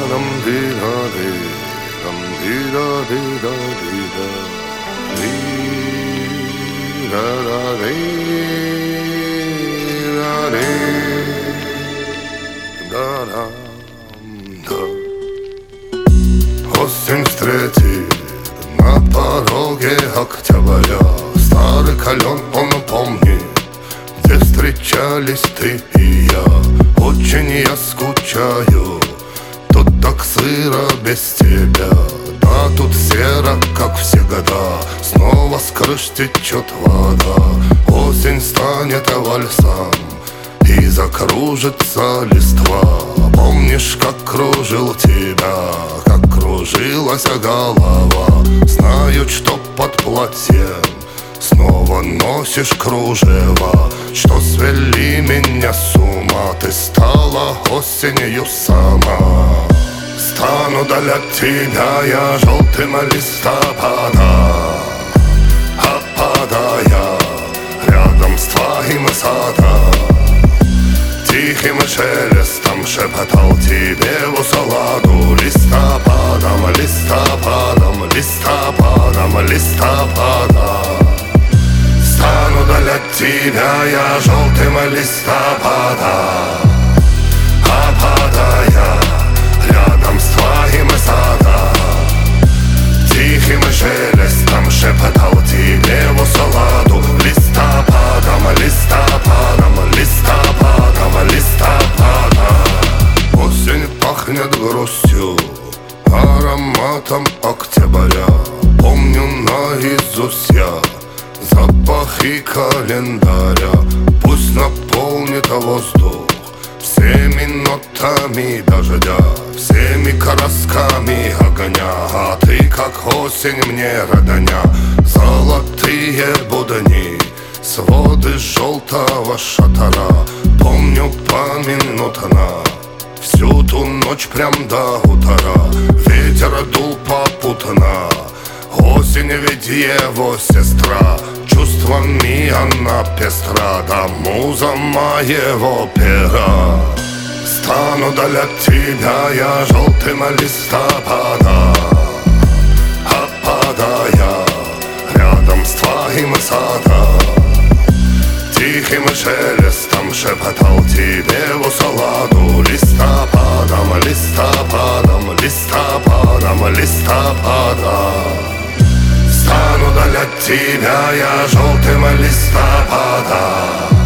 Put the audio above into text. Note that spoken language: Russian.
Dum dee da dee, dum dee da dee da dee da, dee da da dee da dee da dam да. Осень встретит на пороге октября. Старый клен он помнит, где встречались ты и я. Очень я скучаю, тут так сыро без тебя. Да, тут серо, как всегда, снова с крыш течет вода. Осень станет вальсом и закружится листва. Помнишь, как кружил тебя, как кружилась голова. Знаю, что под платьем снова носишь кружева, что свели меня с ума. Ты стала осенью сама. Стану даль от тебя я желтым листопада, опадая рядом с твоим садом. Тихим шелестом шепотал тебе в усладу. Листопадом, листопадом, листопадом, листопадом. Стану даль от тебя я желтым листопадом, опадая рядом с твоим садом. Тихим шелестом шепотал тебе в усладу. Листопадом, листопадом, листопадом, листопадом. Осень пахнет грустью, ароматом октября. Помню наизусть я запахи календаря. Пусть наполнит воздух всеми нотами дождя, всеми красками огня. А ты, как осень, мне родня. Золотые будни, своды желтого шатара. Помню поминутно всю ту ночь прям до утра. Ветер дул попутно, осень ведь его сестра. Чувствами она пестра, да муза моего пера. Стану даль от тебя я желтым листопада, опадая рядом с твоим садом. Тихим шелестом шепотал тебе в усладу. Листопадом, листопадом, листопадом, листопадом. Стану даль от тебя я желтым листопадом,